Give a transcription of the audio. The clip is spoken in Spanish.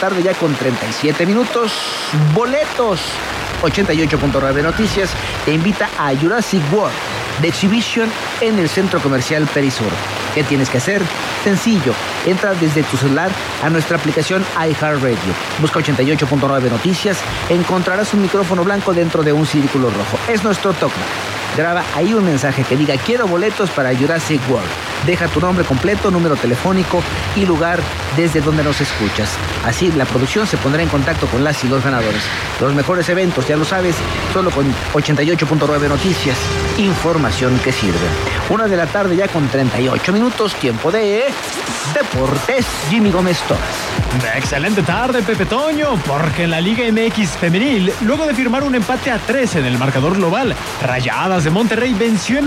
tarde ya con 37 minutos. Boletos. 88.9 Noticias te invita a Jurassic World The Exhibition en el Centro Comercial Perisur. ¿Qué tienes que hacer? Sencillo, entra desde tu celular a nuestra aplicación iHeartRadio. Busca 88.9 Noticias, encontrarás un micrófono blanco dentro de un círculo rojo. Es nuestro toque. Graba ahí un mensaje que diga: quiero boletos para Jurassic World. Deja tu nombre completo, número telefónico y lugar desde donde nos escuchas. Así la producción se pondrá en contacto con las y los ganadores. Los mejores eventos, ya lo sabes, solo con 88.9 Noticias. Información que sirve. 1 de la tarde ya con 38 minutos. Tiempo de Deportes. Jimmy Gómez Torres. Excelente tarde, Pepe Toño, porque en la Liga MX femenil, luego de firmar un empate a 13 en el marcador global, Rayadas de Monterrey venció en